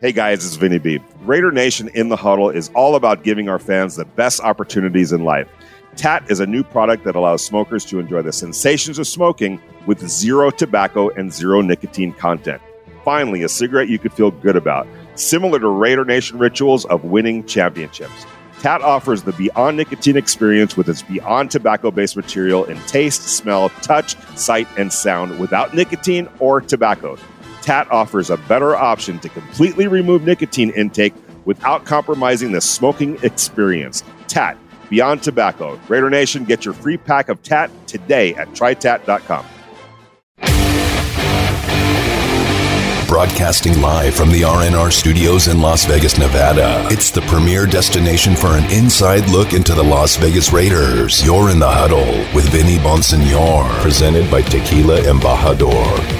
Hey guys, it's Vinny B. Raider Nation in the Huddle is all about giving our fans the best opportunities in life. TAT is a new product that allows smokers to enjoy the sensations of smoking with zero tobacco and zero nicotine content. Finally, a cigarette you could feel good about, similar to Raider Nation rituals of winning championships. TAT offers the Beyond Nicotine experience with its Beyond tobacco-based material in taste, smell, touch, sight, and sound without nicotine or tobacco. TAT offers a better option to completely remove nicotine intake without compromising the smoking experience. TAT, Beyond Tobacco. Raider Nation, get your free pack of TAT today at trytat.com. Broadcasting live from the RNR studios in Las Vegas, Nevada. It's the premier destination for an inside look into the Las Vegas Raiders. You're in the Huddle with Vinny Bonsignor. Presented by Tequila Embajador.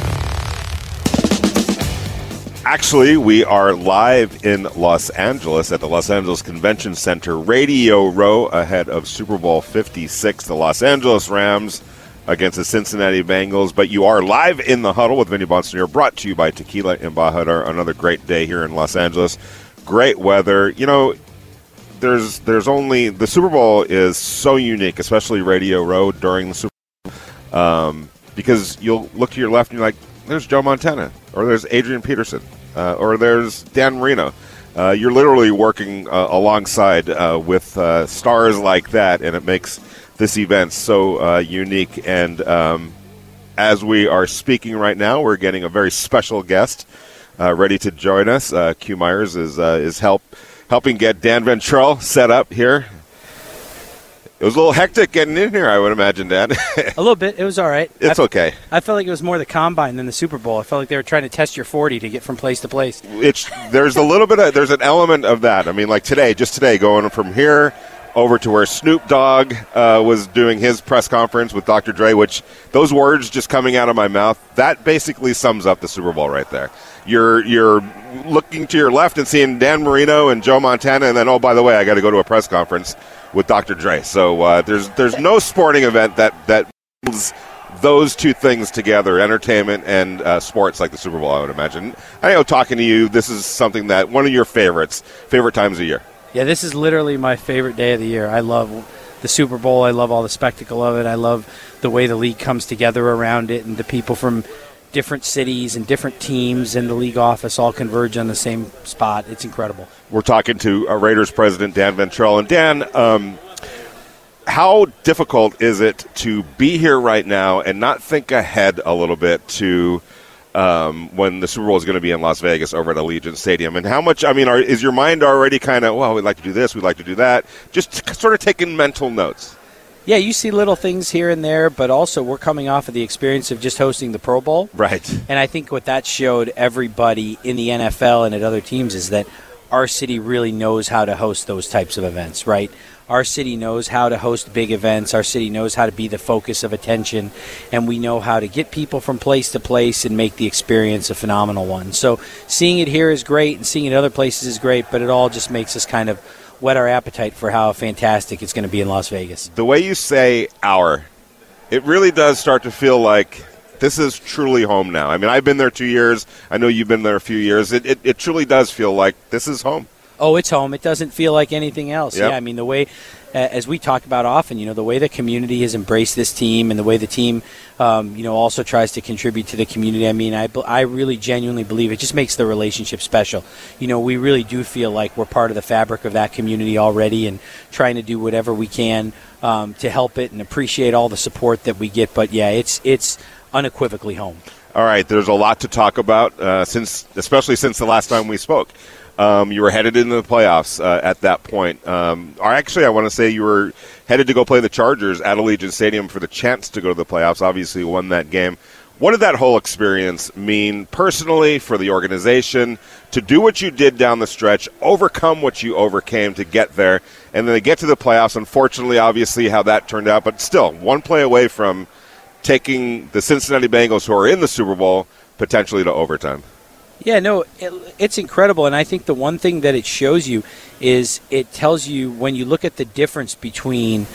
Actually, we are live in Los Angeles at the Los Angeles Convention Center Radio Row ahead of Super Bowl 56, the Los Angeles Rams against the Cincinnati Bengals. But you are live in the Huddle with Vinny Bonsignor, brought to you by Tequila Embajador. Another great day here in Los Angeles. Great weather. You know, there's only the Super Bowl is so unique, especially Radio Row during the Super Bowl, because you'll look to your left and you're like, there's Joe Montana, or there's Adrian Peterson, or there's Dan Marino. You're literally working alongside with stars like that, and it makes this event so unique. And as we are speaking right now, we're getting a very special guest ready to join us. Q Myers is helping get Dan Ventrell set up here. It was a little hectic getting in here, I would imagine, Dan. A little bit. It was all right. It's okay. I felt like it was more the Combine than the Super Bowl. I felt like they were trying to test your 40 to get from place to place. There's a little bit of, there's an element of that. I mean, like today, going from here over to where Snoop Dogg was doing his press conference with Dr. Dre, which those words just coming out of my mouth, that basically sums up the Super Bowl right there. You're looking to your left and seeing Dan Marino and Joe Montana, and then, oh, by the way, I got to go to a press conference with Dr. Dre. So there's no sporting event that builds those two things together, entertainment and sports, like the Super Bowl, I would imagine. I know, talking to you, this is something that one of your favorite times of year. Yeah, this is literally my favorite day of the year. I love the Super Bowl. I love all the spectacle of it. I love the way the league comes together around it, and the people from different cities and different teams in the league office all converge on the same spot. It's incredible. We're talking to Raiders president Dan Ventrell. And Dan, how difficult is it to be here right now and not think ahead a little bit to when the Super Bowl is going to be in Las Vegas over at Allegiant Stadium? And how much, is your mind already kind of, well, we'd like to do this, we'd like to do that, just sort of taking mental notes? Yeah, you see little things here and there, but also we're coming off of the experience of just hosting the Pro Bowl. Right. And I think what that showed everybody in the NFL and at other teams is that our city really knows how to host those types of events, right? Our city knows how to host big events. Our city knows how to be the focus of attention, and we know how to get people from place to place and make the experience a phenomenal one. So seeing it here is great, and seeing it other places is great, but it all just makes us kind of whet our appetite for how fantastic it's going to be in Las Vegas. The way you say "our," it really does start to feel like this is truly home now. I mean, I've been there 2 years. I know you've been there a few years. It truly does feel like this is home. Oh, it's home. It doesn't feel like anything else. Yep. Yeah, I mean, the way, as we talk about often, the way the community has embraced this team and the way the team, also tries to contribute to the community. I mean, I really genuinely believe it just makes the relationship special. We really do feel like we're part of the fabric of that community already and trying to do whatever we can to help it and appreciate all the support that we get. But, yeah, it's unequivocally home. All right, there's a lot to talk about, especially since the last time we spoke. You were headed into the playoffs at that point. Actually, I want to say you were headed to go play the Chargers at Allegiant Stadium for the chance to go to the playoffs. Obviously, you won that game. What did that whole experience mean personally for the organization to do what you did down the stretch, overcome what you overcame to get there, and then they get to the playoffs? Unfortunately, obviously, how that turned out, but still, one play away from taking the Cincinnati Bengals, who are in the Super Bowl, potentially to overtime. Yeah, no, it's incredible, and I think the one thing that it shows you is it tells you when you look at the difference between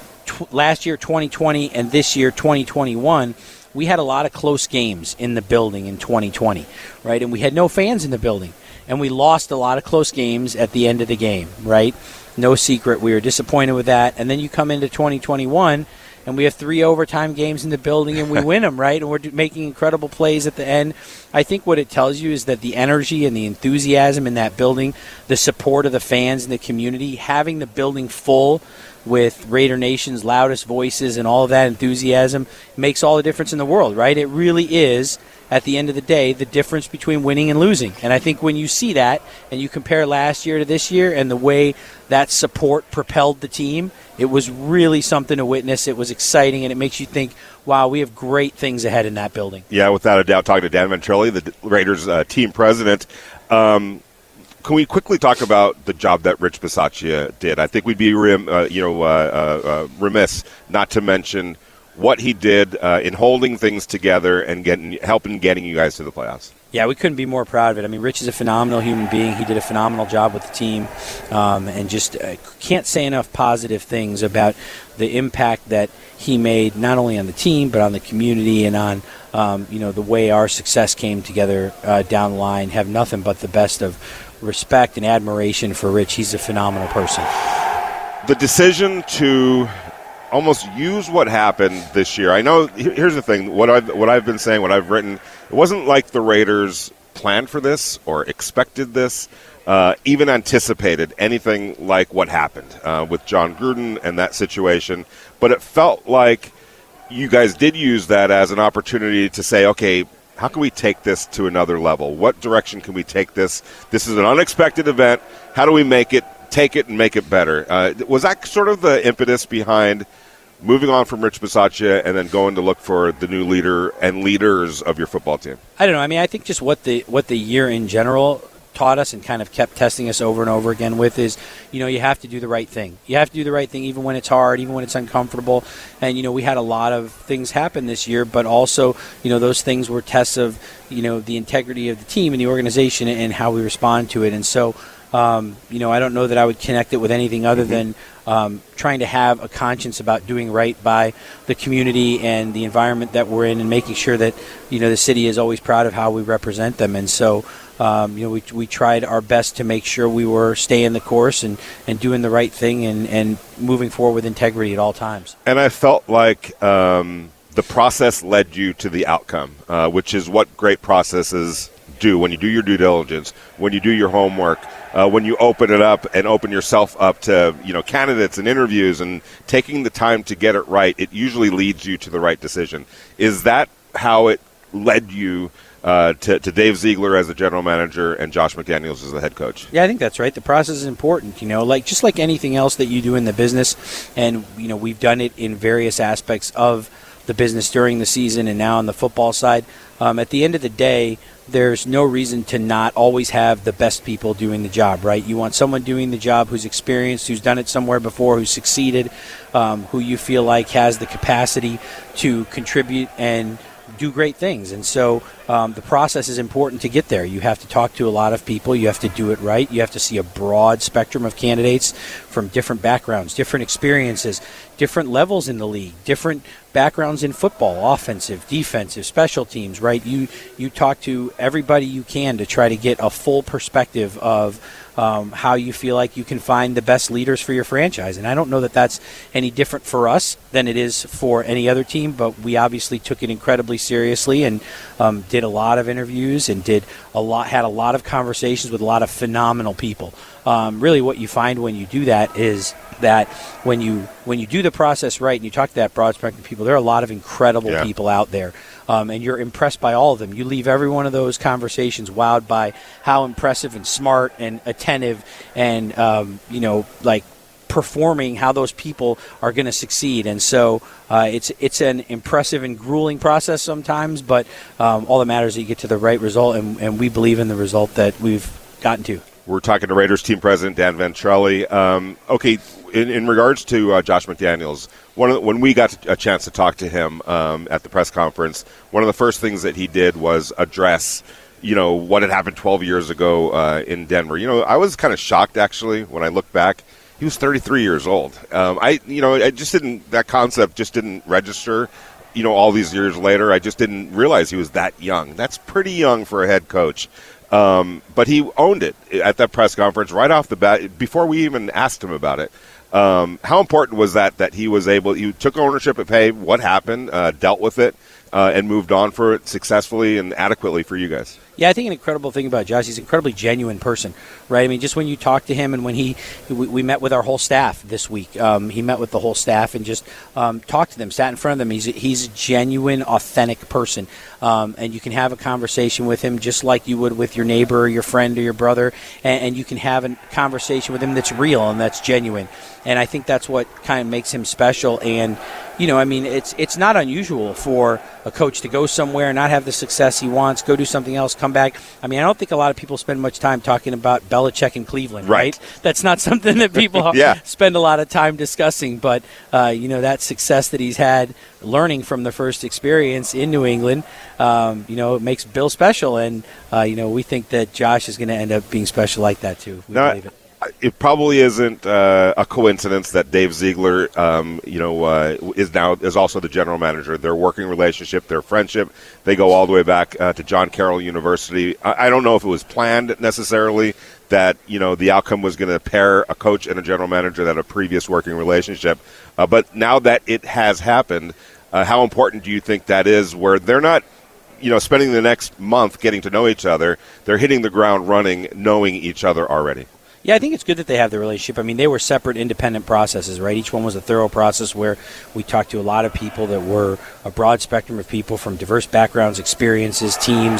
last year 2020 and this year 2021, we had a lot of close games in the building in 2020, right? And we had no fans in the building. and we lost a lot of close games at the end of the game, right? No secret, we were disappointed with that. And then you come into 2021, and we have 3 overtime games in the building, and we win them, right? And we're making incredible plays at the end. I think what it tells you is that the energy and the enthusiasm in that building, the support of the fans and the community, having the building full with Raider Nation's loudest voices and all of that enthusiasm makes all the difference in the world, right? It really is, at the end of the day, the difference between winning and losing. And I think when you see that and you compare last year to this year and the way that support propelled the team, it was really something to witness. It was exciting, and it makes you think, wow, we have great things ahead in that building. Yeah, without a doubt. Talking to Dan Ventrelli, the Raiders team president. Can we quickly talk about the job that Rich Bisaccia did? I think we'd be remiss not to mention what he did in holding things together and helping getting you guys to the playoffs. Yeah, we couldn't be more proud of it. I mean, Rich is a phenomenal human being. He did a phenomenal job with the team, and just can't say enough positive things about the impact that he made, not only on the team but on the community and on the way our success came together down the line. Have nothing but the best of respect and admiration for Rich. He's a phenomenal person. The decision to almost use what happened this year. I know. Here's the thing. What I've been saying, what I've written. It wasn't like the Raiders planned for this or expected this, even anticipated anything like what happened with John Gruden and that situation. But it felt like you guys did use that as an opportunity to say, okay, how can we take this to another level? What direction can we take this? This is an unexpected event. How do we take it and make it better? Was that sort of the impetus behind moving on from Rich Bisaccia and then going to look for the new leader and leaders of your football team? I don't know. I mean, I think just what the year in general taught us and kind of kept testing us over and over again with is, you have to do the right thing. You have to do the right thing even when it's hard, even when it's uncomfortable. And, we had a lot of things happen this year, but also, those things were tests of, the integrity of the team and the organization and how we respond to it. And so, I don't know that I would connect it with anything other than trying to have a conscience about doing right by the community and the environment that we're in and making sure that, the city is always proud of how we represent them. And so, we tried our best to make sure we were staying the course and doing the right thing and moving forward with integrity at all times. And I felt like the process led you to the outcome, which is what great processes do. When you do your due diligence, when you do your homework, when you open it up and open yourself up to candidates and interviews and taking the time to get it right, it usually leads you to the right decision. Is that how it led you to Dave Ziegler as the general manager and Josh McDaniels as the head coach? Yeah, I think that's right. The process is important, just like anything else that you do in the business. And, we've done it in various aspects of the business during the season and now on the football side. At the end of the day, there's no reason to not always have the best people doing the job, right? You want someone doing the job who's experienced, who's done it somewhere before, who's succeeded, who you feel like has the capacity to contribute and do great things. And so the process is important to get there. You have to talk to a lot of people. You have to do it right. You have to see a broad spectrum of candidates from different backgrounds, different experiences, different levels in the league, different backgrounds in football, offensive, defensive, special teams, right? You talk to everybody you can to try to get a full perspective of how you feel like you can find the best leaders for your franchise. And I don't know that that's any different for us than it is for any other team, but we obviously took it incredibly seriously and did a lot of interviews and had a lot of conversations with a lot of phenomenal people. Really what you find when you do that is that when you do the process right and you talk to that broad spectrum of people, there are a lot of incredible people out there. And you're impressed by all of them. You leave every one of those conversations wowed by how impressive and smart and attentive and, performing, how those people are going to succeed. And so it's an impressive and grueling process sometimes, but all that matters is that you get to the right result, and we believe in the result that we've gotten to. We're talking to Raiders team president Dan Ventrelli. Okay, in regards to Josh McDaniels, when we got a chance to talk to him at the press conference, one of the first things that he did was address, what had happened 12 years ago in Denver. I was kind of shocked, actually, when I look back. He was 33 years old. That concept just didn't register. All these years later, I just didn't realize he was that young. That's pretty young for a head coach. But he owned it at that press conference right off the bat before we even asked him about it. How important was that he was able, you took ownership of, hey, what happened, dealt with it, and moved on for it successfully and adequately for you guys? Yeah, I think an incredible thing about Josh, he's an incredibly genuine person, right? I mean, just when you talk to him, and when we met with our whole staff this week, he met with the whole staff and just talked to them, sat in front of them. He's a genuine, authentic person, and you can have a conversation with him just like you would with your neighbor or your friend or your brother, and you can have a conversation with him that's real and that's genuine. And I think that's what kind of makes him special. And I mean, it's not unusual for a coach to go somewhere, not have the success he wants, go do something else, come back. I mean, I don't think a lot of people spend much time talking about Belichick in Cleveland, right? That's not something that people spend a lot of time discussing. But, that success that he's had learning from the first experience in New England, it makes Bill special. And, we think that Josh is going to end up being special like that, too. We believe it. It probably isn't a coincidence that Dave Ziegler, is also the general manager. Their working relationship, their friendship, they go all the way back to John Carroll University. I don't know if it was planned necessarily that the outcome was going to pair a coach and a general manager that had a previous working relationship, but now that it has happened, how important do you think that is? Where they're not, spending the next month getting to know each other, they're hitting the ground running, knowing each other already. Yeah, I think it's good that they have the relationship. I mean, they were separate, independent processes, right? Each one was a thorough process where we talked to a lot of people that were a broad spectrum of people from diverse backgrounds, experiences, teams,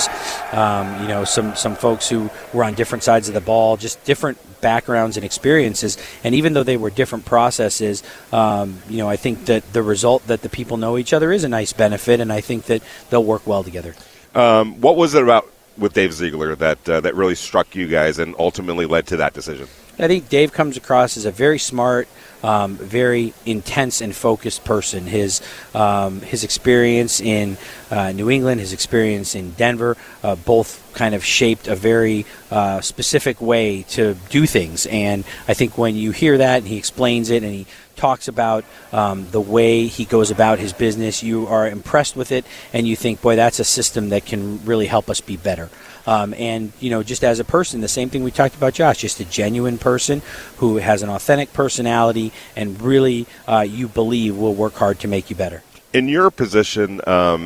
some folks who were on different sides of the ball, just different backgrounds and experiences. And even though they were different processes, I think that the result that the people know each other is a nice benefit, and I think that they'll work well together. What was it about with Dave Ziegler that really struck you guys and ultimately led to that decision? I think Dave comes across as a very smart, very intense and focused person. His experience in New England, his experience in Denver, both kind of shaped a very specific way to do things. And I think when you hear that and he explains it and he talks about the way he goes about his business, you are impressed with it, and you think, boy, that's a system that can really help us be better. And just as a person, the same thing we talked about Josh, just a genuine person who has an authentic personality and really you believe will work hard to make you better. In your position,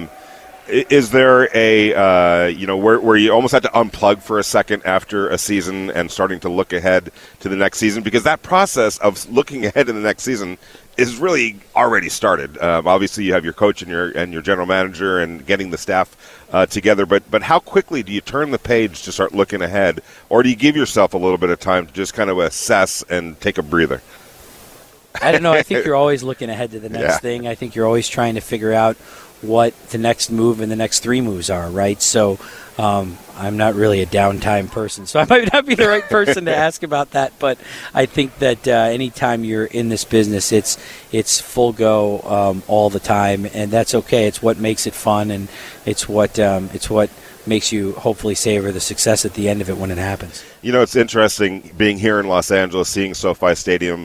is there a, where you almost had to unplug for a second after a season and starting to look ahead to the next season? Because that process of looking ahead in the next season is really already started. Obviously, you have your coach and your general manager and getting the staff together. But how quickly do you turn the page to start looking ahead? Or do you give yourself a little bit of time to just kind of assess and take a breather? I don't know. I think you're always looking ahead to the next thing. I think you're always trying to figure out what the next move and the next three moves are, right? So I'm not really a downtime person, so I might not be the right person to ask about that. But I think that anytime you're in this business, it's full go all the time, and that's okay. It's what makes it fun, and it's what makes you hopefully savor the success at the end of it when it happens. It's interesting being here in Los Angeles, seeing SoFi Stadium,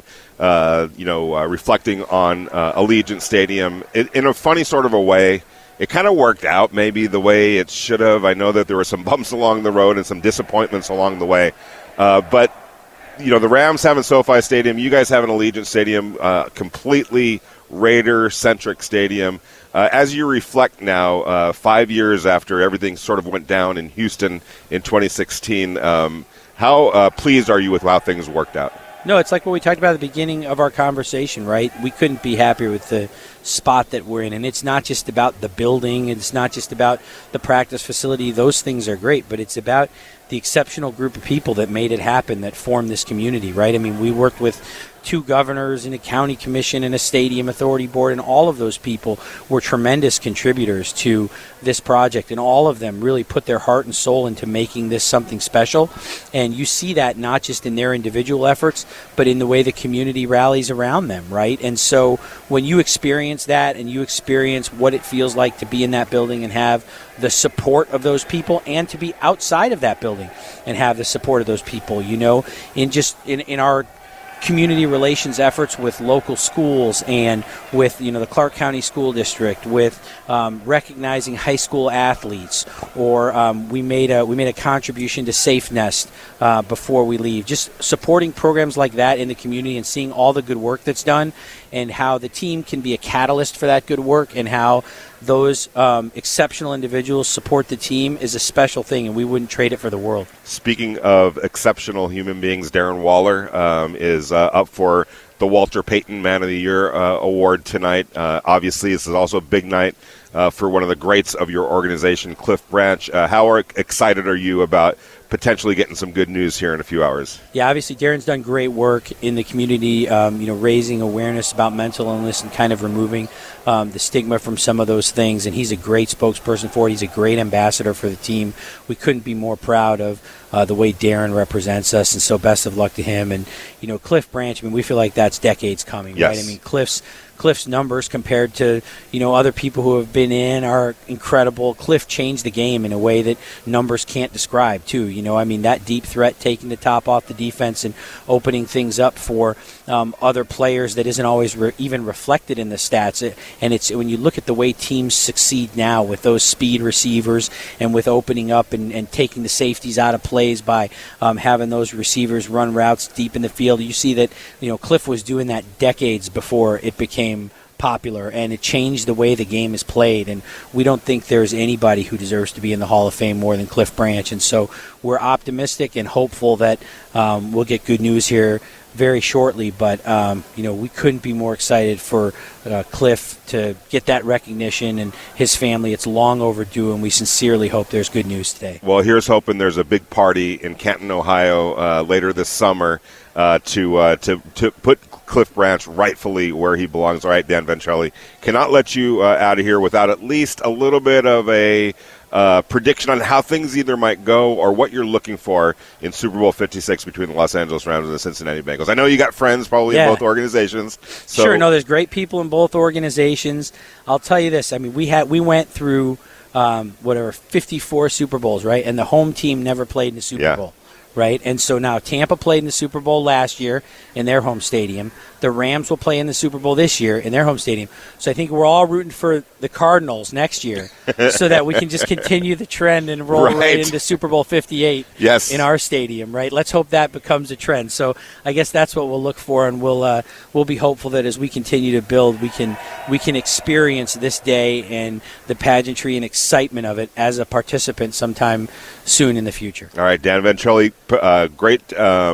reflecting on Allegiant Stadium in a funny sort of a way. It kind of worked out maybe the way it should have. I know that there were some bumps along the road and some disappointments along the way. But, the Rams having SoFi Stadium, you guys have an Allegiant Stadium, completely Raider-centric stadium. As you reflect now, 5 years after everything sort of went down in Houston in 2016, how pleased are you with how things worked out? No, it's like what we talked about at the beginning of our conversation, right? We couldn't be happier with the spot that we're in. And it's not just about the building. It's not just about the practice facility. Those things are great, but it's about the exceptional group of people that made it happen, that formed this community, right? I mean, we worked with 2 governors and a county commission and a stadium authority board, and all of those people were tremendous contributors to this project, and all of them really put their heart and soul into making this something special. And you see that not just in their individual efforts, but in the way the community rallies around them, right? And so when you experience that and you experience what it feels like to be in that building and have the support of those people, and to be outside of that building and have the support of those people, in our community relations efforts with local schools and with the Clark County School District, with recognizing high school athletes, or we made a contribution to Safe Nest before we leave. Just supporting programs like that in the community and seeing all the good work that's done, and how the team can be a catalyst for that good work, and how those exceptional individuals support the team is a special thing, and we wouldn't trade it for the world. Speaking of exceptional human beings, Darren Waller is up for the Walter Payton Man of the Year award tonight. Obviously, this is also a big night for one of the greats of your organization, Cliff Branch. How excited are you about potentially getting some good news here in a few hours? Yeah, obviously Darren's done great work in the community, raising awareness about mental illness and kind of removing the stigma from some of those things, and he's a great spokesperson for it. He's a great ambassador for the team. We couldn't be more proud of the way Darren represents us, and so best of luck to him. And, Cliff Branch, we feel like that's decades coming, yes. Right? Cliff's numbers compared to other people who have been in are incredible. Cliff changed the game in a way that numbers can't describe too. That deep threat, taking the top off the defense and opening things up for other players that isn't always even reflected in the stats. And it's when you look at the way teams succeed now with those speed receivers and with opening up and taking the safeties out of plays by having those receivers run routes deep in the field. You see that Cliff was doing that decades before it became popular, and it changed the way the game is played, and we don't think there's anybody who deserves to be in the Hall of Fame more than Cliff Branch. And so we're optimistic and hopeful that we'll get good news here very shortly, but we couldn't be more excited for Cliff to get that recognition, and his family. It's long overdue, and we sincerely hope there's good news today. Well, here's hoping there's a big party in Canton, Ohio later this summer to put Cliff Branch rightfully where he belongs. All right, Dan Ventrelli, cannot let you out of here without at least a little bit of a prediction on how things either might go or what you're looking for in Super Bowl 56 between the Los Angeles Rams and the Cincinnati Bengals. I know you got friends probably in both organizations. So. Sure, no, there's great people in both organizations. I'll tell you this. We went through 54 Super Bowls, right? And the home team never played in the Super Bowl. Right, and so now Tampa played in the Super Bowl last year in their home stadium. The Rams will play in the Super Bowl this year in their home stadium. So I think we're all rooting for the Cardinals next year so that we can just continue the trend and roll right into Super Bowl 58 in our stadium, right? Let's hope that becomes a trend. So I guess that's what we'll look for, and we'll be hopeful that as we continue to build, we can experience this day and the pageantry and excitement of it as a participant sometime soon in the future. All right, Dan Ventrelli, great,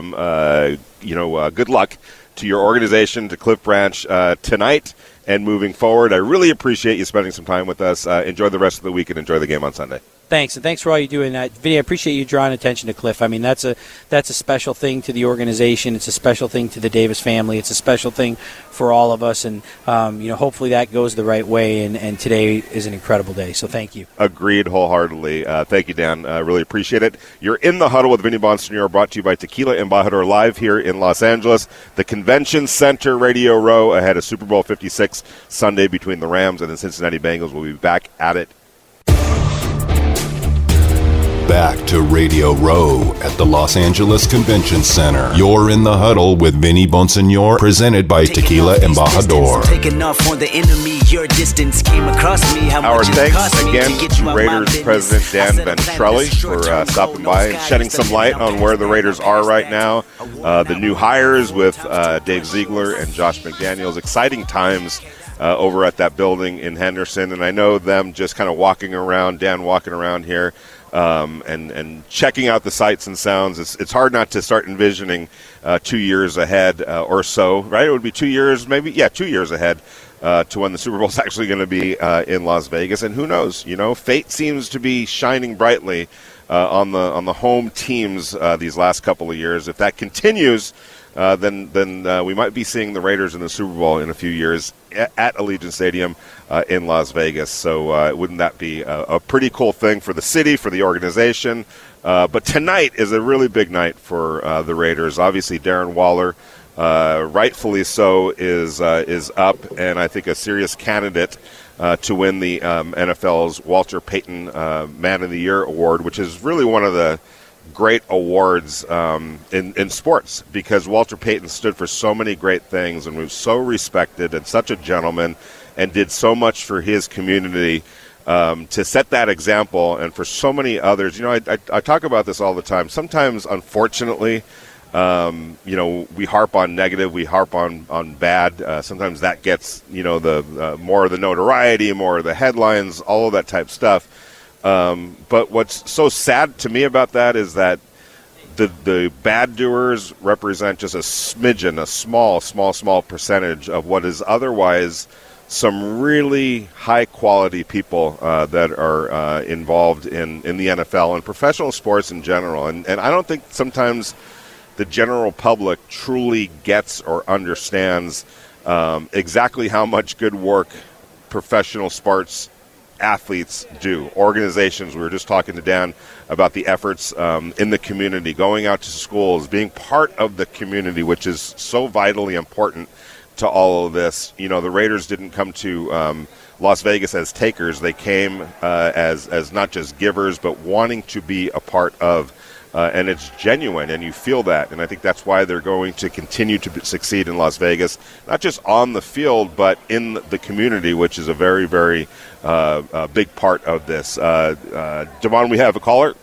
good luck to your organization, to Cliff Branch tonight and moving forward. I really appreciate you spending some time with us. Enjoy the rest of the week and enjoy the game on Sunday. Thanks, and thanks for all you do. And Vinny, I appreciate you drawing attention to Cliff. That's a special thing to the organization. It's a special thing to the Davis family. It's a special thing for all of us, and hopefully that goes the right way. And today is an incredible day. So thank you. Agreed wholeheartedly. Thank you, Dan. Really appreciate it. You're in the huddle with Vinny Bonsignore, brought to you by Tequila Embajador, live here in Los Angeles, the Convention Center Radio Row ahead of Super Bowl 56 Sunday between the Rams and the Cincinnati Bengals. We'll be back at it. Back to Radio Row at the Los Angeles Convention Center. You're in the huddle with Vinny Bonsignore, presented by Tequila Embajador. Our thanks again to Raiders President Dan Ventrelli for stopping by and shedding some light on where the Raiders are right now. The new hires with Dave Ziegler and Josh McDaniels. Exciting times over at that building in Henderson, and I know them just kind of walking around, Dan walking around here, and checking out the sights and sounds. It's hard not to start envisioning 2 years ahead or so, right? It would be 2 years, maybe, 2 years ahead to when the Super Bowl is actually going to be in Las Vegas. And who knows? Fate seems to be shining brightly on the home teams these last couple of years. If that continues, then we might be seeing the Raiders in the Super Bowl in a few years at Allegiant Stadium in Las Vegas. So wouldn't that be a pretty cool thing for the city, for the organization? But tonight is a really big night for the Raiders. Obviously, Darren Waller, rightfully so, is up, and I think a serious candidate to win the NFL's Walter Payton Man of the Year award, which is really one of the great awards in sports, because Walter Payton stood for so many great things and was so respected and such a gentleman and did so much for his community. To set that example, and for so many others, I talk about this all the time. Sometimes, unfortunately, we harp on negative, we harp on bad. Sometimes that gets, the more of the notoriety, more of the headlines, all of that type stuff. But what's so sad to me about that is that the bad doers represent just a smidgen, a small percentage of what is otherwise some really high-quality people that are involved in the NFL and professional sports in general. And I don't think sometimes the general public truly gets or understands exactly how much good work professional sports athletes do. Organizations, we were just talking to Dan about the efforts in the community, going out to schools, being part of the community, which is so vitally important to all of this. The Raiders didn't come to Las Vegas as takers. They came as not just givers, but wanting to be a part of, and it's genuine, and you feel that. And I think that's why they're going to continue to succeed in Las Vegas, not just on the field, but in the community, which is a very, very big part of this. Devon, we have a caller.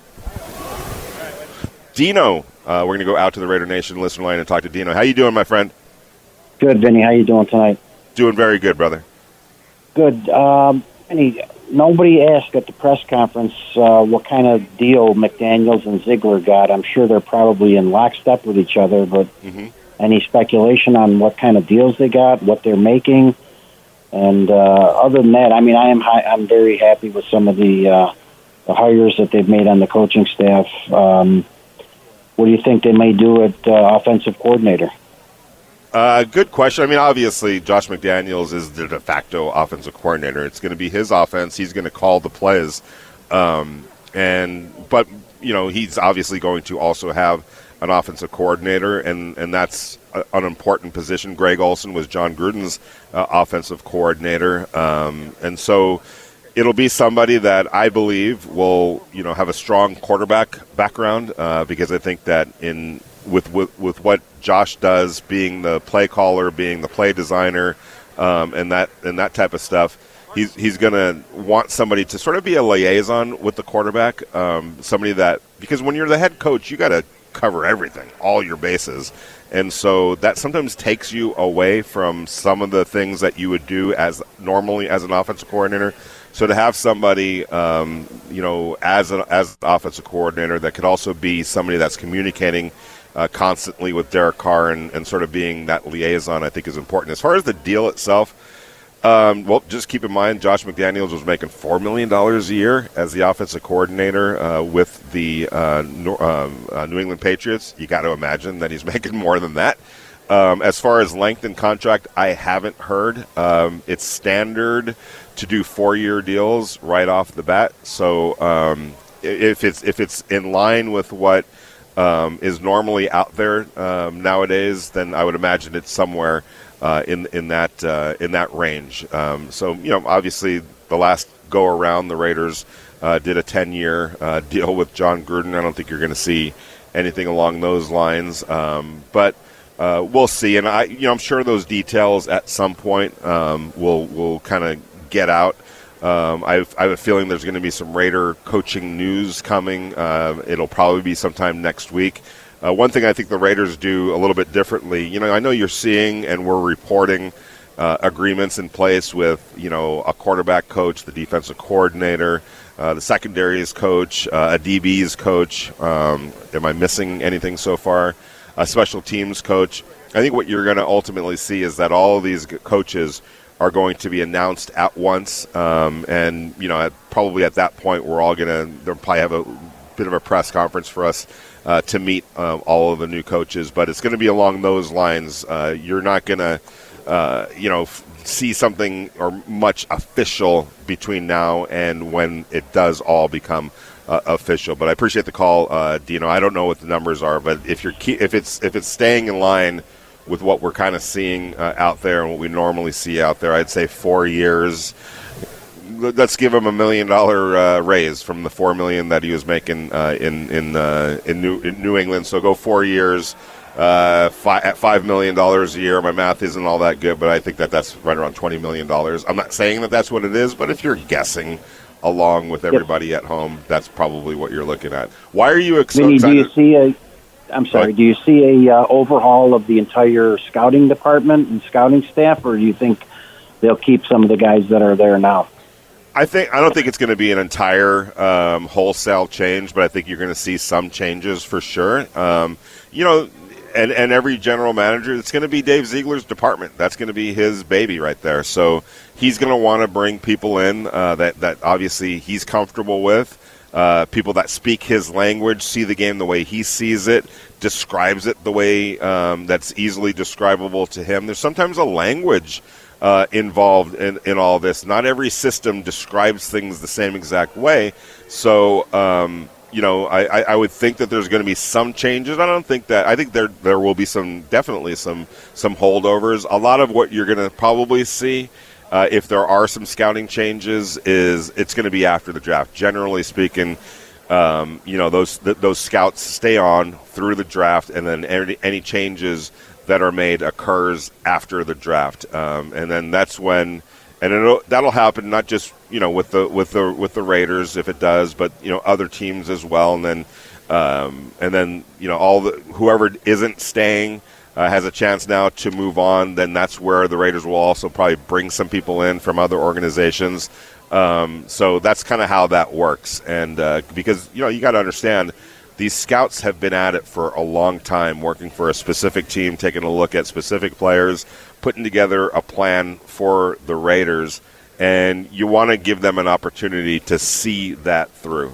Dino, we're going to go out to the Raider Nation listener line and talk to Dino. How you doing, my friend? Good, Vinny. How you doing tonight? Doing very good, brother. Good. Vinny, nobody asked at the press conference what kind of deal McDaniels and Ziegler got. I'm sure they're probably in lockstep with each other, but any speculation on what kind of deals they got, what they're making? And other than that, I'm very happy with some of the hires that they've made on the coaching staff. What do you think they may do at offensive coordinator? Good question. Obviously, Josh McDaniels is the de facto offensive coordinator. It's going to be his offense. He's going to call the plays. But he's obviously going to also have an offensive coordinator, and that's an important position. Greg Olson was John Gruden's offensive coordinator. And so it'll be somebody that I believe will, have a strong quarterback background, because I think that with what Josh does, being the play caller, being the play designer, and that type of stuff, he's going to want somebody to sort of be a liaison with the quarterback, somebody that, because when you're the head coach, you got to cover everything, all your bases, and so that sometimes takes you away from some of the things that you would do as normally as an offensive coordinator. So to have somebody, as an offensive coordinator that could also be somebody that's communicating constantly with Derek Carr and sort of being that liaison, I think is important. As far as the deal itself, just keep in mind Josh McDaniels was making $4 million a year as the offensive coordinator with the New England Patriots. You got to imagine that he's making more than that. As far as length and contract, I haven't heard. It's standard to do 4-year deals right off the bat. So if it's in line with what is normally out there nowadays, then I would imagine it's somewhere in that range. So obviously the last go around, the Raiders did a 10-year deal with John Gruden. I don't think you're going to see anything along those lines, but we'll see. And I'm sure those details at some point will kind of get out. I have a feeling there's going to be some Raider coaching news coming. It'll probably be sometime next week. One thing I think the Raiders do a little bit differently, I know you're seeing and we're reporting agreements in place with, a quarterback coach, the defensive coordinator, the secondaries coach, a DB's coach. Am I missing anything so far? A special teams coach. I think what you're going to ultimately see is that all of these coaches are going to be announced at once, and probably at that point they'll probably have a bit of a press conference for us to meet all of the new coaches. But it's going to be along those lines. You're not going to see something or much official between now and when it does all become official. But I appreciate the call, Dino. I don't know what the numbers are, but if it's staying in line with what we're kind of seeing out there and what we normally see out there, I'd say 4 years, let's give him $1 million raise from the $4 million that he was making in New England. So go 4 years, at $5 million a year. My math isn't all that good, but I think that's right around $20 million. I'm not saying that that's what it is, but if you're guessing along with everybody at home, that's probably what you're looking at. Why are you so Vinny, excited? Do you see a overhaul of the entire scouting department and scouting staff, or do you think they'll keep some of the guys that are there now? I don't think it's going to be an entire wholesale change, but I think you're going to see some changes for sure. And every general manager, it's going to be Dave Ziegler's department. That's going to be his baby right there. So he's going to want to bring people in that obviously he's comfortable with, people that speak his language, see the game the way he sees it, describes it the way that's easily describable to him. There's sometimes a language involved in all this. Not every system describes things the same exact way. So, I would think that there's going to be some changes. I think there will be definitely some holdovers. A lot of what you're going to probably see, if there are some scouting changes, is it's going to be after the draft. Generally speaking, those scouts stay on through the draft, and then any changes that are made occurs after the draft, and then that's when, and that'll happen not just with the Raiders if it does, but other teams as well, and then whoever isn't staying has a chance now to move on. Then that's where the Raiders will also probably bring some people in from other organizations. So that's kind of how that works, and because you got to understand, these scouts have been at it for a long time, working for a specific team, taking a look at specific players, putting together a plan for the Raiders, and you want to give them an opportunity to see that through.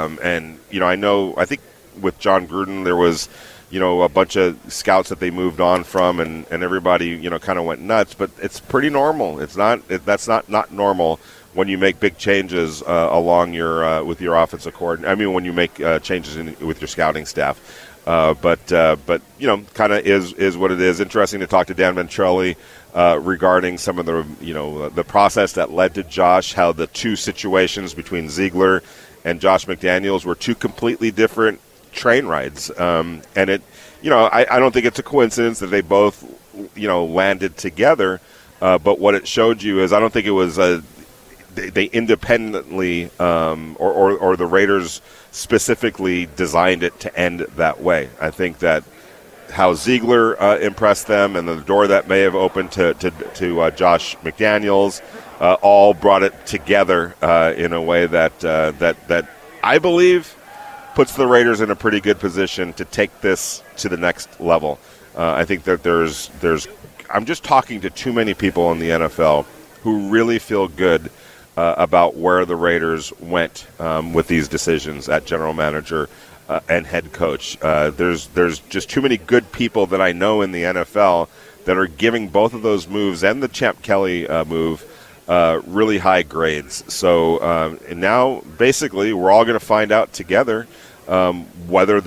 I think with John Gruden, there was, a bunch of scouts that they moved on from, and everybody, kind of went nuts, but it's pretty normal. That's not normal when you make big changes along your with your offensive coordinator. I mean, when you make changes with your scouting staff. But kind of is what it is. Interesting to talk to Dan Ventrelli regarding some of the process that led to Josh, how the two situations between Ziegler and Josh McDaniels were two completely different train rides. And I don't think it's a coincidence that they both, landed together. But what it showed you is, I don't think it was they independently or the Raiders specifically designed it to end that way. I think that how Ziegler impressed them, and the door that may have opened to Josh McDaniels, all brought it together in a way that I believe puts the Raiders in a pretty good position to take this to the next level. I think that there's I'm just talking to too many people in the NFL who really feel good about where the Raiders went with these decisions at general manager and head coach. There's just too many good people that I know in the NFL that are giving both of those moves and the Champ Kelly move really high grades. So now basically we're all going to find out together whether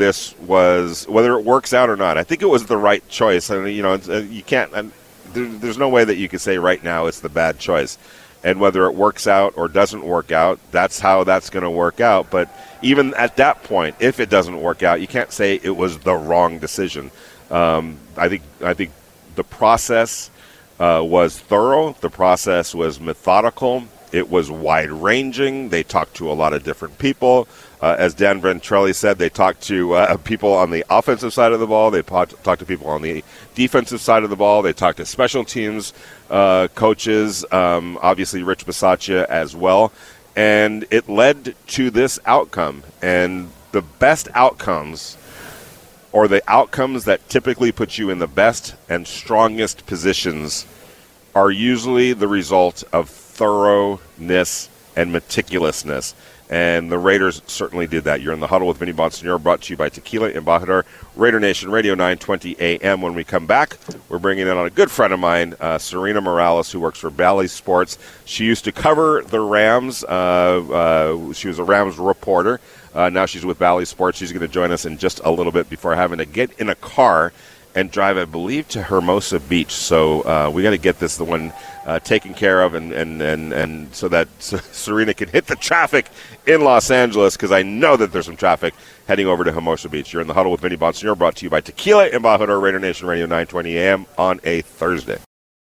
it works out or not. I think it was the right choice. I mean, you can't. There's no way that you could say right now it's the bad choice. And whether it works out or doesn't work out, that's how that's going to work out. But even at that point, if it doesn't work out, you can't say it was the wrong decision. I think the process was thorough. The process was methodical. It was wide-ranging. They talked to a lot of different people. As Dan Ventrelli said, they talked to people on the offensive side of the ball. They talked to people on the defensive side of the ball. They talked to special teams coaches, obviously Rich Bisaccia as well. And it led to this outcome. And the best outcomes, or the outcomes that typically put you in the best and strongest positions, are usually the result of thoroughness and meticulousness. And the Raiders certainly did that. You're in the Huddle with Vinny Bonsignore, brought to you by Tequila Embajador, Raider Nation Radio, 920 a.m. When we come back, we're bringing in on a good friend of mine, Serena Morales, who works for Bally Sports. She used to cover the Rams. She was a Rams reporter. Now she's with Bally Sports. She's going to join us in just a little bit before having to get in a car and drive, I believe, to Hermosa Beach. So we got to get the one taken care of, and so that Serena can hit the traffic in Los Angeles, because I know that there's some traffic heading over to Hermosa Beach. You're in the Huddle with Vinny Bonsignor, brought to you by Tequila Embajador, Raider Nation Radio, 9:20 a.m. on a Thursday.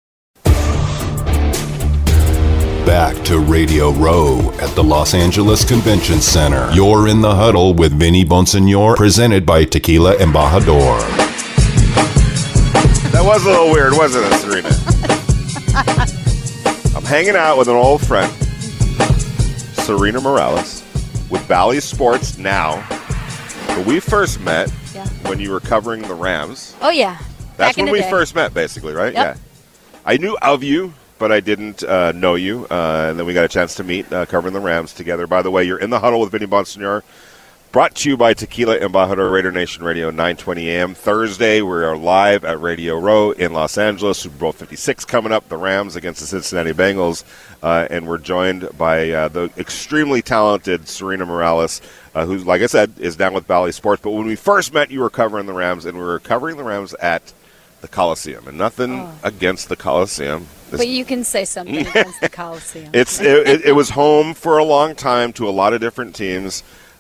Back to Radio Row at the Los Angeles Convention Center. You're in the Huddle with Vinny Bonsignor, presented by Tequila Embajador. That was a little weird, wasn't it, Serena? I'm hanging out with an old friend, Serena Morales, with Bally Sports now. But we first met when you were covering the Rams. Oh, yeah. That's when we first met, basically, right? Yep. Yeah. I knew of you, but I didn't know you. And then we got a chance to meet covering the Rams together. By the way, you're in the Huddle with Vinny Bonsignor, brought to you by Tequila Embajador, Raider Nation Radio, 9:20 a.m. Thursday. We are live at Radio Row in Los Angeles. Super Bowl 56 coming up, the Rams against the Cincinnati Bengals. And we're joined by the extremely talented Serena Morales, who, like I said, is down with Bally Sports. But when we first met, you were covering the Rams, and we were covering the Rams at the Coliseum. And nothing against the Coliseum. But you can say something against the Coliseum. It was home for a long time to a lot of different teams.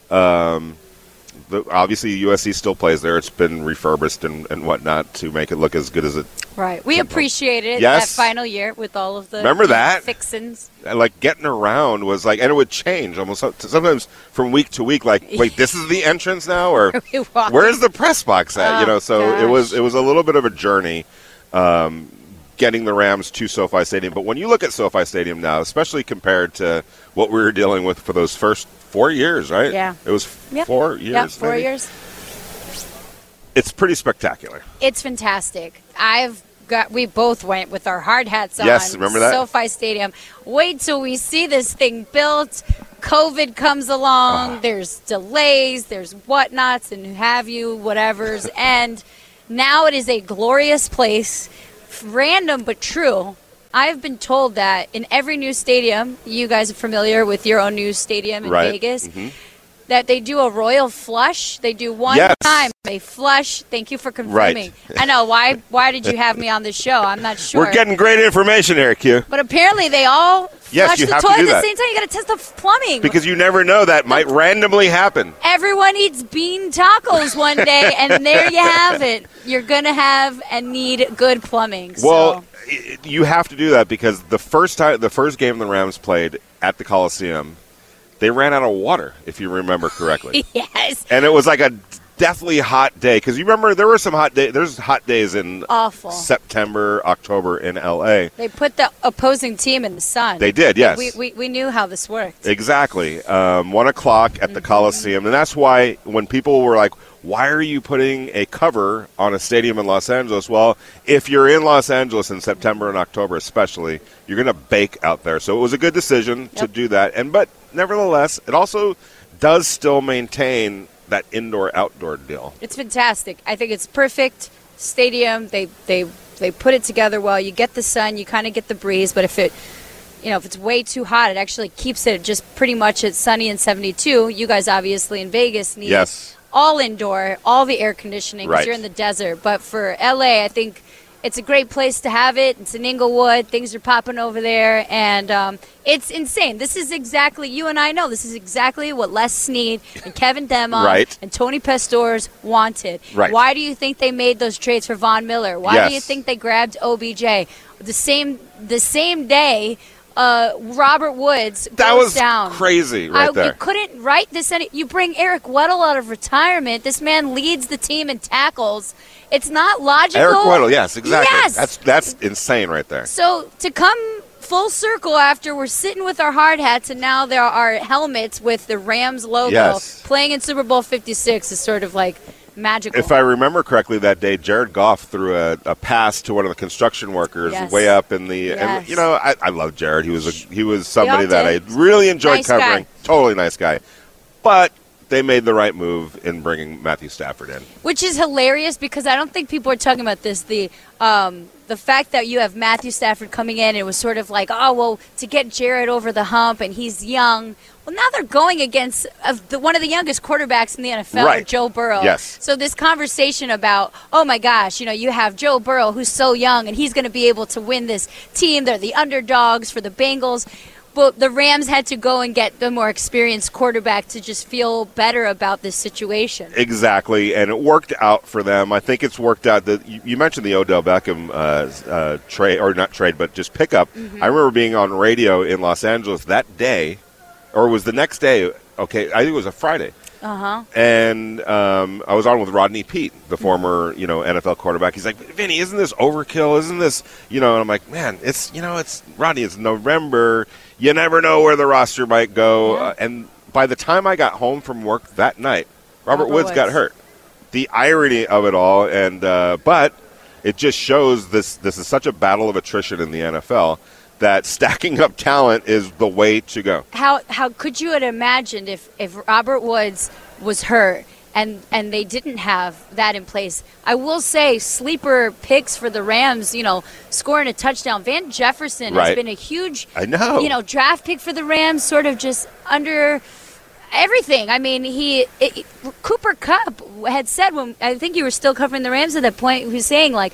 Obviously, USC still plays there. It's been refurbished and whatnot to make it look as good as it. Right. We appreciated it Yes. that final year with all of the Remember that? fixins. Like, getting around was like, and it would change almost sometimes from week to week. Like, wait, this is the entrance now, or where's the press box at? So gosh. it was a little bit of a journey. Getting the Rams to SoFi Stadium. But when you look at SoFi Stadium now, especially compared to what we were dealing with for those first 4 years, right? Yeah. It was 4 years. Yeah, 4 maybe? years. It's pretty spectacular. It's fantastic. We both went with our hard hats on. Yes, remember that? SoFi Stadium. Wait till we see this thing built. COVID comes along. There's delays. There's whatnots and have you, whatevers. And now it is a glorious place. Random but true. I've been told that in every new stadium, you guys are familiar with your own new stadium in Vegas, that they do a royal flush. They do one time. They flush. Thank you for confirming. Right. I know. Why did you have me on this show? I'm not sure. We're getting great information here, Q. But apparently they all flush you the have to toilet do at the that. same time. You got to test the plumbing. Because you never know, that might randomly happen. Everyone eats bean tacos one day, and there you have it. You're going to have and need good plumbing. Well, you have to do that because the first game the Rams played at the Coliseum, they ran out of water, if you remember correctly. Yes. And it was like a deathly hot day, because you remember there were some hot days. There's hot days in September, October in L.A. They put the opposing team in the sun. They did, yes. We knew how this worked. Exactly. 1 o'clock at the Coliseum. And that's why when people were like, why are you putting a cover on a stadium in Los Angeles? Well, if you're in Los Angeles in September and October especially, you're going to bake out there. So it was a good decision to do that. But nevertheless, it also does still maintain that indoor-outdoor deal. It's fantastic. I think it's perfect stadium. They put it together well. You get the sun, you kind of get the breeze, but if it's way too hot, it actually keeps it just pretty much at sunny and 72. You guys obviously in Vegas need all indoor, all the air conditioning because you're in the desert. But for LA, I think it's a great place to have it. It's in Inglewood. Things are popping over there. And it's insane. This is exactly, you and I know, this is exactly what Les Snead and Kevin Demon and Tony Pastores wanted. Right. Why do you think they made those trades for Von Miller? Why do you think they grabbed OBJ? The same day, Robert Woods goes that was down. Crazy right there. You couldn't write this. You bring Eric Weddle out of retirement. This man leads the team in tackles. It's not logical. Eric Weddle, yes, exactly. Yes. That's insane right there. So to come full circle after we're sitting with our hard hats and now there are helmets with the Rams logo playing in Super Bowl 56 is sort of like magical. If I remember correctly, that day, Jared Goff threw a pass to one of the construction workers way up in the. And, I love Jared. He was somebody that I really enjoyed covering. Guy. Totally nice guy. But they made the right move in bringing Matthew Stafford in. Which is hilarious because I don't think people are talking about this. The fact that you have Matthew Stafford coming in, it was sort of like, oh, well, to get Jared over the hump and he's young. Well, now they're going against one of the youngest quarterbacks in the NFL, right. Joe Burrow. Yes. So this conversation about, oh, my gosh, you have Joe Burrow who's so young and he's going to be able to win this team. They're the underdogs for the Bengals. Well, the Rams had to go and get the more experienced quarterback to just feel better about this situation. Exactly, and it worked out for them. I think it's worked out. That you mentioned the Odell Beckham trade, or not trade, but just pickup. Mm-hmm. I remember being on radio in Los Angeles that day, or it was the next day. Okay, I think it was a Friday. Uh-huh. And I was on with Rodney Peete, the former, NFL quarterback. He's like, Vinny, isn't this overkill? Isn't this, and I'm like, man, it's Rodney, it's November. You never know where the roster might go. Yeah. And by the time I got home from work that night, Robert Woods got hurt. The irony of it all, and but it just shows this is such a battle of attrition in the NFL that stacking up talent is the way to go. How could you have imagined if Robert Woods was hurt and they didn't have that in place? I will say sleeper picks for the Rams, scoring a touchdown. Van Jefferson has been a huge draft pick for the Rams, sort of just under everything. I mean, Cooper Kupp had said, when I think you were still covering the Rams at that point, he was saying like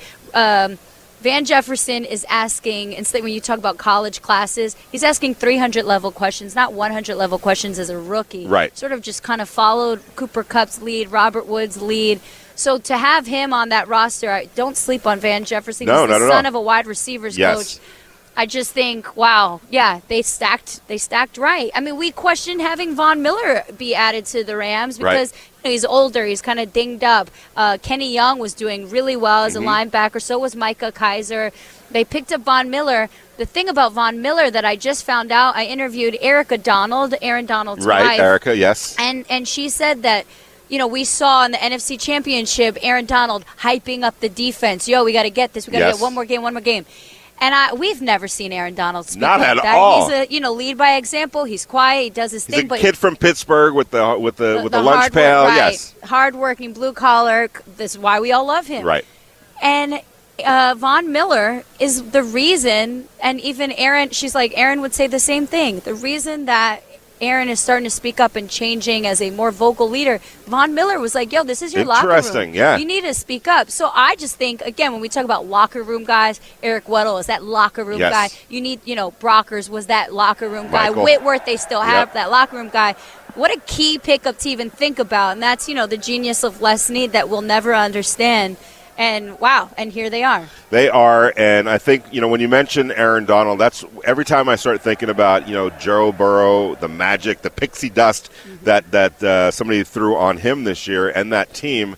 Van Jefferson is asking, instead when you talk about college classes, he's asking 300-level questions, not 100-level questions as a rookie. Right. Sort of just kind of followed Cooper Kupp's lead, Robert Woods' lead. So to have him on that roster, don't sleep on Van Jefferson. No, he's not the at son all. of a wide receivers Yes. coach. I just think, wow, yeah, they stacked right. I mean, we questioned having Von Miller be added to the Rams because he's older, he's kind of dinged up. Kenny Young was doing really well as a linebacker, so was Micah Kaiser. They picked up Von Miller. The thing about Von Miller that I just found out, I interviewed Erica Donald, Aaron Donald's wife. Right, Erica, yes. And she said that, we saw in the NFC Championship Aaron Donald hyping up the defense. Yo, we got to get this. We got to get one more game. And we've never seen Aaron Donald speak Not like at that. all. He's lead by example. He's quiet. He does his He's thing. a But kid from Pittsburgh with the lunch pail. Right. Yes, hardworking, blue collar. This is why we all love him. right. And Von Miller is the reason. And even Aaron, she's like, Aaron would say the same thing. The reason that Aaron is starting to speak up and changing as a more vocal leader. Von Miller was like, yo, this is your locker room. Interesting, yeah. You need to speak up. So I just think, again, when we talk about locker room guys, Eric Weddle is that locker room guy. You need, Brockers was that locker room guy. Michael. Whitworth, they still have that locker room guy. What a key pickup to even think about. And that's, the genius of Les Snead that we'll never understand. And wow, and here they are. They are, and I think, when you mention Aaron Donald, that's every time I start thinking about, Joe Burrow, the magic, the pixie dust that somebody threw on him this year and that team.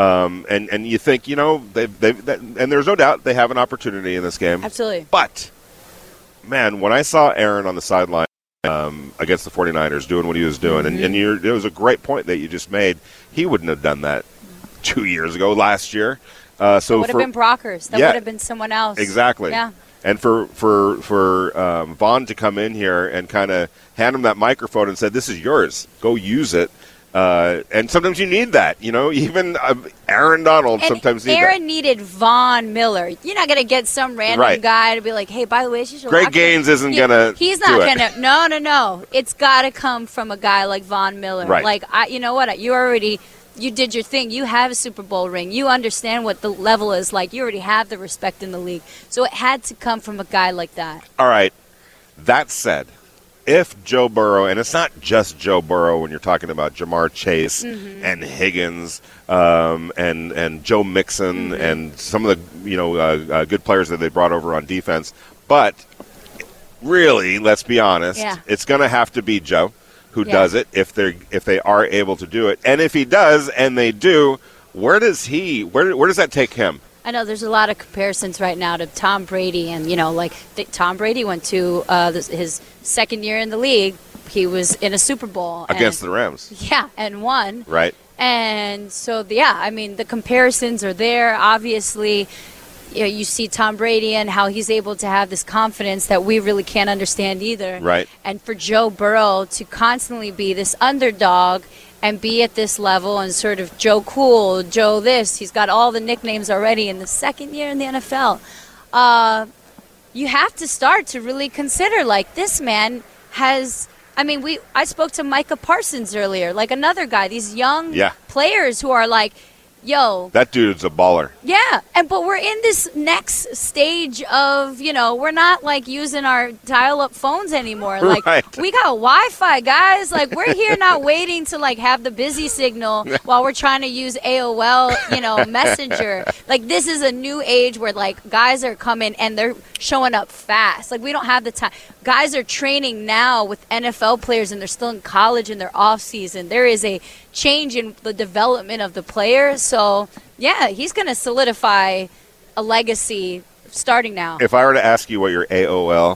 And you think, and there's no doubt they have an opportunity in this game. Absolutely. But, man, when I saw Aaron on the sideline against the 49ers doing what he was doing, and it was a great point that you just made, he wouldn't have done that 2 years ago, last year. So that would have been Brockers. That would have been someone else. Exactly. Yeah. And for Vaughn to come in here and kind of hand him that microphone and say, "This is yours. Go use it." And sometimes you need that. Even Aaron Donald sometimes needs that. Aaron needed Von Miller. You're not going to get some random guy to be like, "Hey, by the way, she's your Greg Gaines isn't going to. He's not going to. No. It's got to come from a guy like Von Miller. Right. Like, you know what? You did your thing. You have a Super Bowl ring. You understand what the level is like. You already have the respect in the league. So it had to come from a guy like that. All right. That said, if Joe Burrow, and it's not just Joe Burrow when you're talking about Jamar Chase and Higgins and Joe Mixon and some of the good players that they brought over on defense, but really, let's be honest, it's going to have to be Joe who does it if they are able to do it. And if he does and they do, where does that take him? I know there's a lot of comparisons right now to Tom Brady, and Tom Brady went to his second year in the league. He was in a Super Bowl against the Rams. Yeah, and won. Right. And so the comparisons are there. Obviously, you see Tom Brady and how he's able to have this confidence that we really can't understand either. Right. And for Joe Burrow to constantly be this underdog and be at this level and sort of Joe Cool, Joe this. He's got all the nicknames already in the second year in the NFL. You have to start to really consider, like, this man has – I mean, I spoke to Micah Parsons earlier, like another guy, these young players who are like – yo, that dude's a baller. Yeah, but we're in this next stage of, we're not like using our dial-up phones anymore. Like we got Wi-Fi, guys. Like we're here not waiting to like have the busy signal while we're trying to use AOL, Messenger. Like this is a new age where like guys are coming and they're showing up fast. Like we don't have the time. Guys are training now with NFL players and they're still in college in their off season. There is a change in the development of the player. So, yeah, he's going to solidify a legacy starting now. If I were to ask you what your AOL...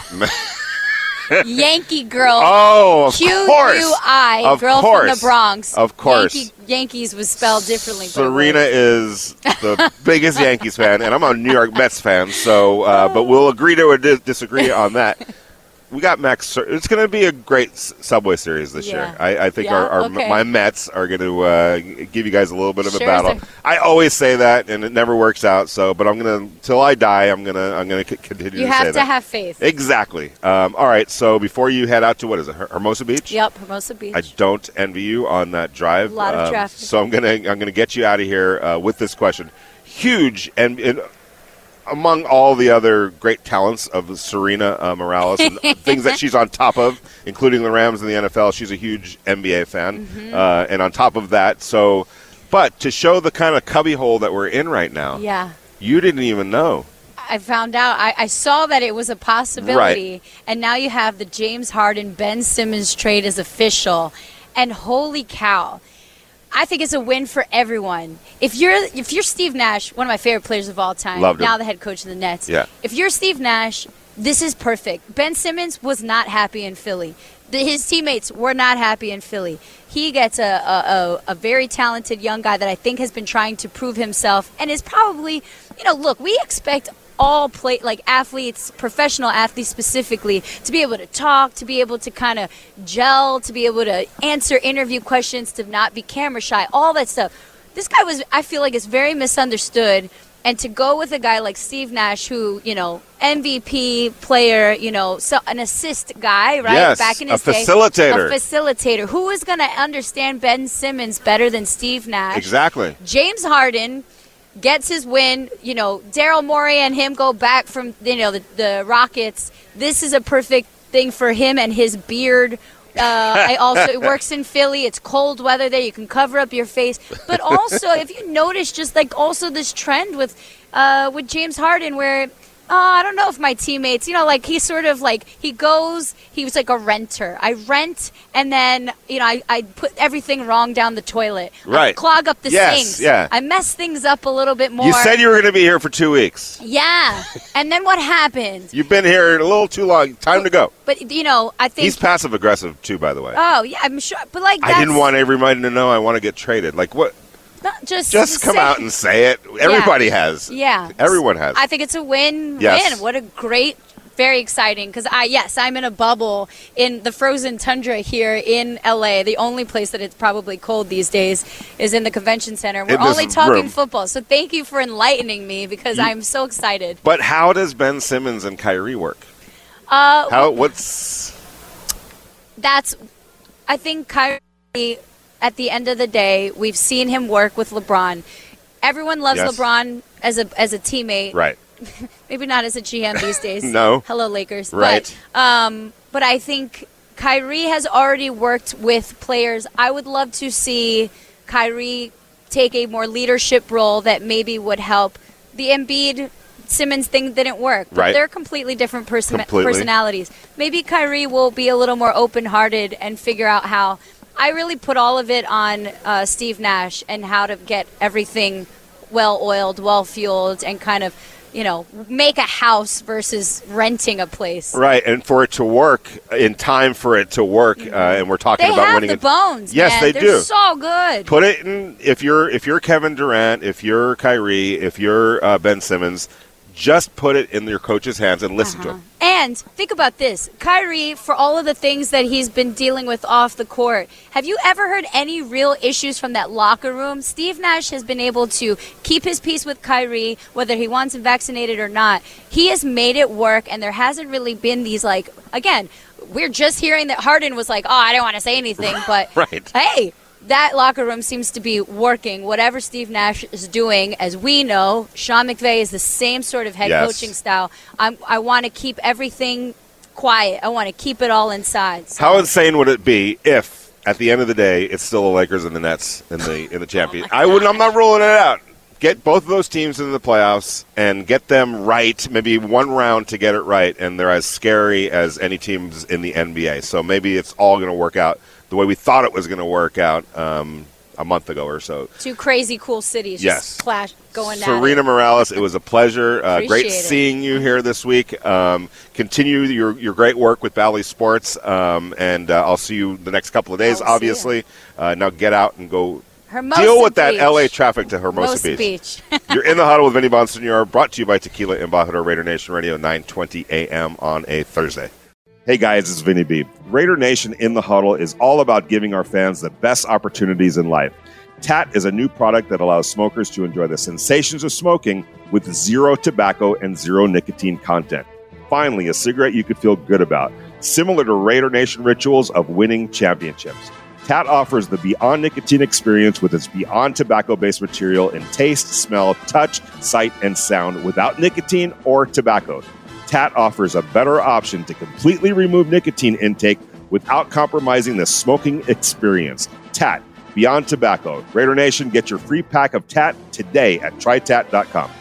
Yankee girl. Oh, of course. Q-U-I, girl from the Bronx. Of course. Yankees was spelled differently. Serena is the biggest Yankees fan, and I'm a New York Mets fan, so but we'll agree to disagree on that. We got Max. It's going to be a great Subway Series this year. I think my Mets are going to give you guys a little bit of a battle. I always say that, and it never works out. So, but I'm going to till I die. I'm going to continue to say that. You have to have faith. Exactly. All right. So before you head out to what is it, Hermosa Beach? Yep, Hermosa Beach. I don't envy you on that drive. A lot of traffic. So I'm gonna get you out of here with this question. Huge and among all the other great talents of Serena Morales and things that she's on top of, including the Rams and the NFL, she's a huge NBA fan. And on top of that, but to show the kind of cubbyhole that we're in right now, you didn't even know. I found out. I saw that it was a possibility, and now you have the James Harden, Ben Simmons trade as official, and holy cow. I think it's a win for everyone. If you're Steve Nash, one of my favorite players of all time, now the head coach of the Nets. Yeah. If you're Steve Nash, this is perfect. Ben Simmons was not happy in Philly. His teammates were not happy in Philly. He gets a very talented young guy that I think has been trying to prove himself and is probably, look, we expect all athletes, professional athletes specifically, to be able to talk, to be able to kind of gel, to be able to answer interview questions, to not be camera shy, all that stuff. This guy I feel like, is very misunderstood. And to go with a guy like Steve Nash, who, MVP player, an assist guy, right? Yes, back in his day. A facilitator. Who is going to understand Ben Simmons better than Steve Nash? Exactly. James Harden gets his win. Daryl Morey and him go back from, the Rockets. This is a perfect thing for him and his beard. It works in Philly. It's cold weather there. You can cover up your face. But also, if you notice, just like also this trend with James Harden where, I don't know if my teammates, he sort of he was like a renter. I rent and then, I put everything wrong down the toilet. Right. I clog up the sinks. Yeah. I mess things up a little bit more. You said you were going to be here for 2 weeks. Yeah. And then what happened? You've been here a little too long. Time to go. But, I think. He's passive aggressive, too, by the way. Oh, yeah, I'm sure. But, I didn't want everybody to know I want to get traded. Like, what? Just come out and say it. Everybody has. Yeah. Everyone has. I think it's a win-win. Yes. What a great, very exciting. Because, I'm in a bubble in the frozen tundra here in L.A. The only place that it's probably cold these days is in the convention center. We're only talking football. So thank you for enlightening me because I'm so excited. But how does Ben Simmons and Kyrie work? I think Kyrie... At the end of the day, we've seen him work with LeBron. Everyone loves LeBron as a teammate. Right. Maybe not as a GM these days. No. Hello, Lakers. Right. But I think Kyrie has already worked with players. I would love to see Kyrie take a more leadership role that maybe would help. The Embiid Simmons thing didn't work. But they're completely different personalities. Maybe Kyrie will be a little more open-hearted and figure out how. I really put all of it on Steve Nash and how to get everything well-oiled, well-fueled, and kind of, make a house versus renting a place. Right, and for it to work, in time for it to work, and we're talking about winning. They have the bones, Yes, man. they do. They're so good. Put it in, if you're Kevin Durant, if you're Kyrie, if you're Ben Simmons, just put it in your coach's hands and listen to him. And think about this. Kyrie, for all of the things that he's been dealing with off the court, have you ever heard any real issues from that locker room? Steve Nash has been able to keep his peace with Kyrie, whether he wants him vaccinated or not. He has made it work, and there hasn't really been these, like, again, we're just hearing that Harden was like, I don't want to say anything, but right. Hey, that locker room seems to be working. Whatever Steve Nash is doing, as we know, Sean McVay is the same sort of head coaching style. I want to keep everything quiet. I want to keep it all inside. So. How insane would it be if, at the end of the day, it's still the Lakers and the Nets in the champion? I'm not ruling it out. Get both of those teams into the playoffs and get them right, maybe one round to get it right, and they're as scary as any teams in the NBA. So maybe it's all going to work out the way we thought it was going to work out a month ago or so. Two crazy cool cities just clash going down. Serena Morales, it was a pleasure. Great seeing you here this week. Continue your great work with Bally Sports, and I'll see you the next couple of days, obviously. Now get out and go Hermosa deal with Beach. that L.A. traffic to Hermosa Beach. You're in the huddle with Vinny Bonsignor, brought to you by Tequila Embajador, Raider Nation Radio, 9:20 a.m. on a Thursday. Hey guys, it's Vinny B. Raider Nation in the Huddle is all about giving our fans the best opportunities in life. TAT is a new product that allows smokers to enjoy the sensations of smoking with zero tobacco and zero nicotine content. Finally, a cigarette you could feel good about, similar to Raider Nation rituals of winning championships. TAT offers the Beyond Nicotine experience with its Beyond tobacco-based material in taste, smell, touch, sight, and sound without nicotine or tobacco. TAT offers a better option to completely remove nicotine intake without compromising the smoking experience. TAT, Beyond Tobacco. Raider Nation, get your free pack of TAT today at trytat.com.